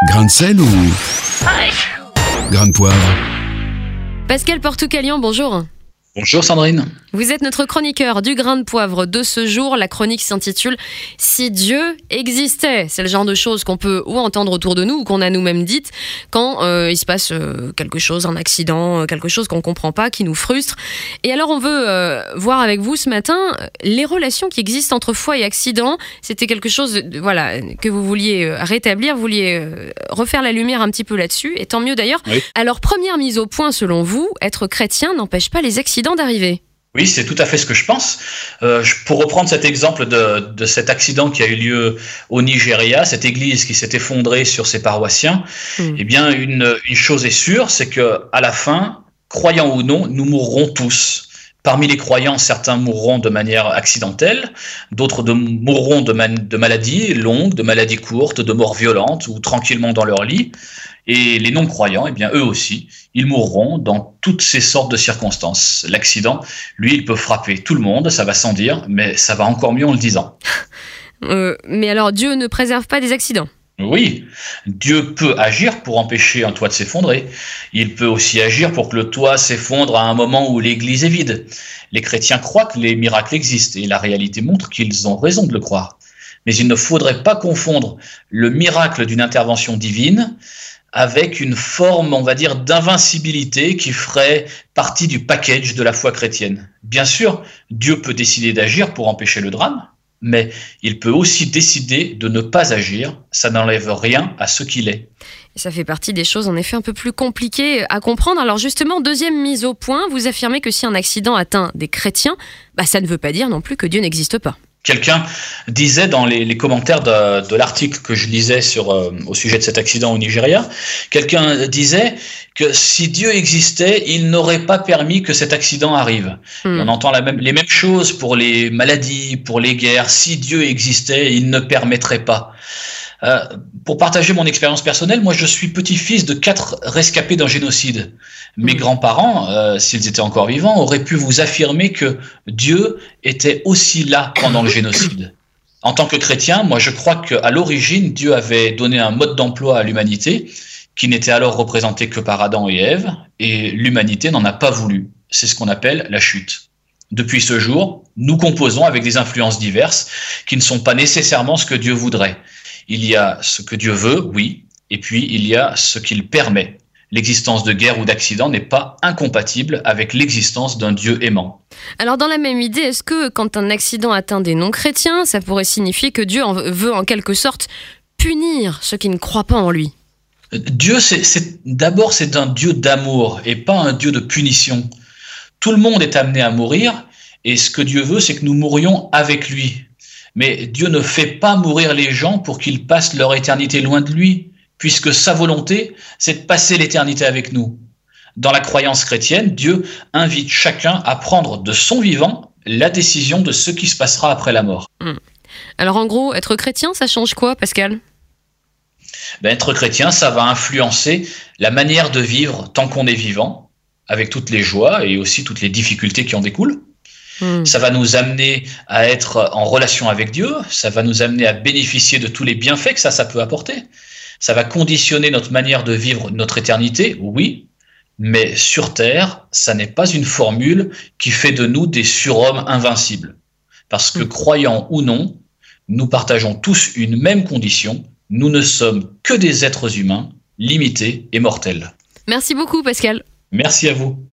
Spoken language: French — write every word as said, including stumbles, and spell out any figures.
Grain de sel ou grain de poivre? Pascal Portucalian, bonjour. Bonjour Sandrine. Vous êtes notre chroniqueur du grain de poivre de ce jour. La chronique s'intitule « Si Dieu existait ». C'est le genre de choses qu'on peut ou entendre autour de nous ou qu'on a nous-mêmes dites quand euh, il se passe euh, quelque chose, un accident, quelque chose qu'on ne comprend pas, qui nous frustre. Et alors on veut euh, voir avec vous ce matin les relations qui existent entre foi et accident. C'était quelque chose de, voilà, que vous vouliez euh, rétablir, vous vouliez euh, refaire la lumière un petit peu là-dessus. Et tant mieux d'ailleurs. Oui. Alors première mise au point selon vous, être chrétien n'empêche pas les accidents d'arriver. Oui, c'est tout à fait ce que je pense. Euh, pour reprendre cet exemple de, de cet accident qui a eu lieu au Nigeria, cette église qui s'est effondrée sur ses paroissiens, mmh. eh bien, une, une chose est sûre, c'est que à la fin, croyants ou non, nous mourrons tous. Parmi les croyants, certains mourront de manière accidentelle, d'autres de, mourront de, man, de maladies longues, de maladies courtes, de morts violentes ou tranquillement dans leur lit. Et les non-croyants, eh bien, eux aussi, ils mourront dans toutes ces sortes de circonstances. L'accident, lui, il peut frapper tout le monde, ça va sans dire, mais ça va encore mieux en le disant. Euh, mais alors, Dieu ne préserve pas des accidents ? Oui, Dieu peut agir pour empêcher un toit de s'effondrer. Il peut aussi agir pour que le toit s'effondre à un moment où l'église est vide. Les chrétiens croient que les miracles existent et la réalité montre qu'ils ont raison de le croire. Mais il ne faudrait pas confondre le miracle d'une intervention divine avec une forme, on va dire, d'invincibilité qui ferait partie du package de la foi chrétienne. Bien sûr, Dieu peut décider d'agir pour empêcher le drame, mais il peut aussi décider de ne pas agir. Ça n'enlève rien à ce qu'il est. Et ça fait partie des choses en effet un peu plus compliquées à comprendre. Alors justement, deuxième mise au point, vous affirmez que si un accident atteint des chrétiens, bah ça ne veut pas dire non plus que Dieu n'existe pas. Quelqu'un disait dans les, les commentaires de, de l'article que je lisais sur, euh, au sujet de cet accident au Nigeria, quelqu'un disait que si Dieu existait, il n'aurait pas permis que cet accident arrive. Mmh. On entend la même, les mêmes choses pour les maladies, pour les guerres. Si Dieu existait, il ne permettrait pas. Euh, pour partager mon expérience personnelle, moi je suis petit-fils de quatre rescapés d'un génocide. Mes mmh. grands-parents, euh, s'ils étaient encore vivants, auraient pu vous affirmer que Dieu était aussi là pendant le génocide. En tant que chrétien, moi je crois qu'à l'origine, Dieu avait donné un mode d'emploi à l'humanité qui n'était alors représenté que par Adam et Ève, et l'humanité n'en a pas voulu. C'est ce qu'on appelle la chute. Depuis ce jour, nous composons avec des influences diverses qui ne sont pas nécessairement ce que Dieu voudrait. Il y a ce que Dieu veut, oui, et puis il y a ce qu'il permet. L'existence de guerre ou d'accident n'est pas incompatible avec l'existence d'un Dieu aimant. Alors dans la même idée, est-ce que quand un accident atteint des non-chrétiens, ça pourrait signifier que Dieu en veut en quelque sorte punir ceux qui ne croient pas en lui ? Dieu, c'est, c'est, d'abord, c'est un Dieu d'amour et pas un Dieu de punition. Tout le monde est amené à mourir et ce que Dieu veut, c'est que nous mourions avec lui. Mais Dieu ne fait pas mourir les gens pour qu'ils passent leur éternité loin de lui, puisque sa volonté, c'est de passer l'éternité avec nous. Dans la croyance chrétienne, Dieu invite chacun à prendre de son vivant la décision de ce qui se passera après la mort. Mmh. Alors en gros, être chrétien, ça change quoi, Pascal ? Ben, être chrétien, ça va influencer la manière de vivre tant qu'on est vivant, avec toutes les joies et aussi toutes les difficultés qui en découlent. Mmh. Ça va nous amener à être en relation avec Dieu, ça va nous amener à bénéficier de tous les bienfaits que ça, ça peut apporter. Ça va conditionner notre manière de vivre notre éternité, oui, mais sur Terre, ça n'est pas une formule qui fait de nous des surhommes invincibles. Parce que, mmh. croyants ou non, nous partageons tous une même condition, nous ne sommes que des êtres humains, limités et mortels. Merci beaucoup, Pascal. Merci à vous.